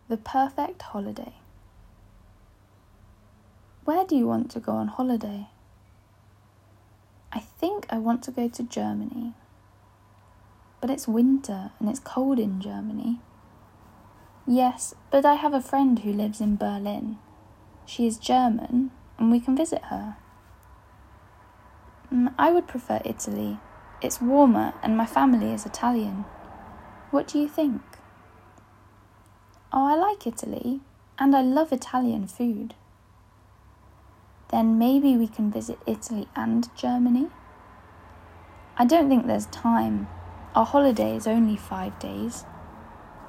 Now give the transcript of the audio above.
The perfect holiday. Where do you want to go on holiday? I think I want to go to Germany. But it's winter and it's cold in Germany. Yes, but I have a friend who lives in Berlin. She is German and we can visit her. I would prefer Italy. It's warmer and my family is Italian. What do you think? Oh, I like Italy and I love Italian food. Then maybe we can visit Italy and Germany? I don't think there's time. Our holiday is only 5 days.